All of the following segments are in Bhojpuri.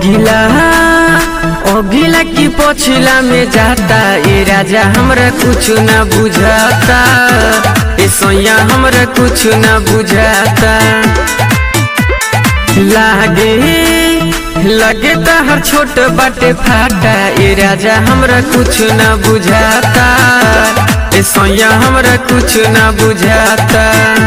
अगिला अगिला की पछिला में जाता ए राजा हमरा कुछ न बुझाता ए सोया हमरा कुछ न बुझाता लगे हर छोट बाटे फाटा ए राजा हमरा कुछ न बुझाता ए सोया हमरा कुछ न बुझाता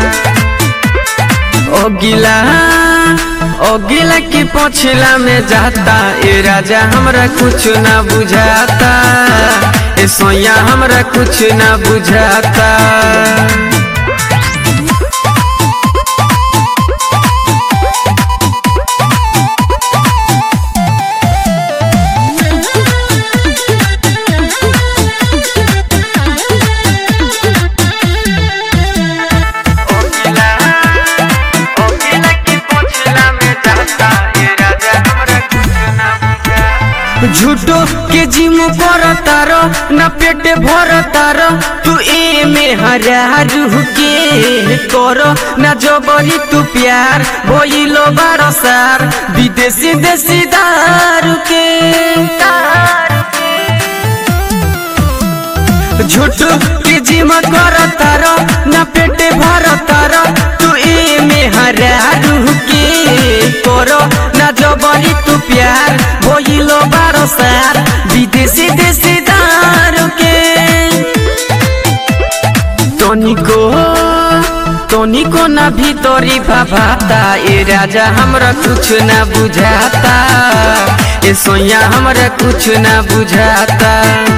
अगिला की पछिला में जाता ए राजा हमरा कुछ न बुझाता ए सोया हमरा कुछ न बुझाता झूठो के जिम कर तारो न पेट भर तारो तू ए में हरा रूह के करो न जबरी तू प्यार भइलो बारसार विदेशी देसी दारू के झूठो के जिम कर तारो न पेट भर तारो तू ए में हरा रूह के करो न जबरी तू प्यार भइलो बारसार विदेशी देसी दारू के तनिको ना भीतरी भाभाता ए राजा हमरा कुछ ना बुझाता ए सोया हमरा कुछ ना बुझाता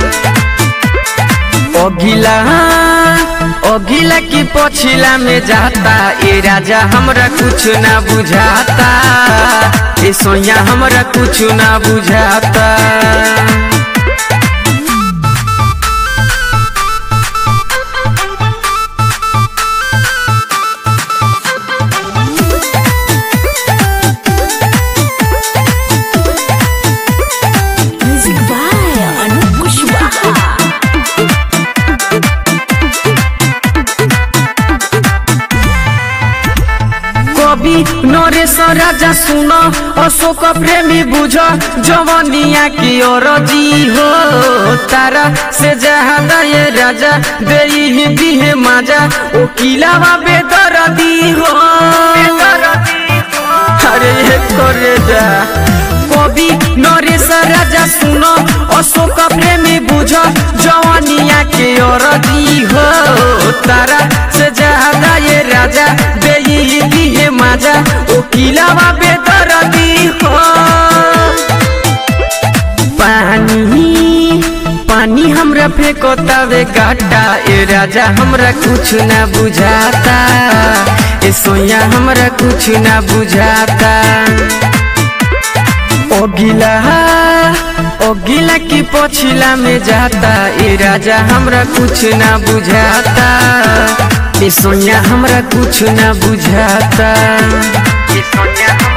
अगिला की पछिला में जाता ए राजा हमरा कुछ ना बुझाता ए सोया हमरा कुछ ना बुझाता नरेश राजा सुनो अशोक प्रेमी बुझ जवनिया की और जी हो तारा से ज्यादा ये राजा दे दिहे माजा ओ किलावा बेदर्दी हो अरे ये करे जा कवि नरेश राजा सुनो अशोक प्रेमी बुझ जवनिया के और जी हो तारा से ज्यादा ये राजा दे दिहे माजा ओ किलावा बेदर्दी हो पानी हमरा फेंकोतावे गाटा ए राजा हमरा कुछ ना बुझाता ए सोया हमरा कुछ ना बुझाता अगिला की पछिला में जाता ए राजा हमरा कुछ ना बुझाता ए सोया हमरा कुछ ना बुझाता ए सोया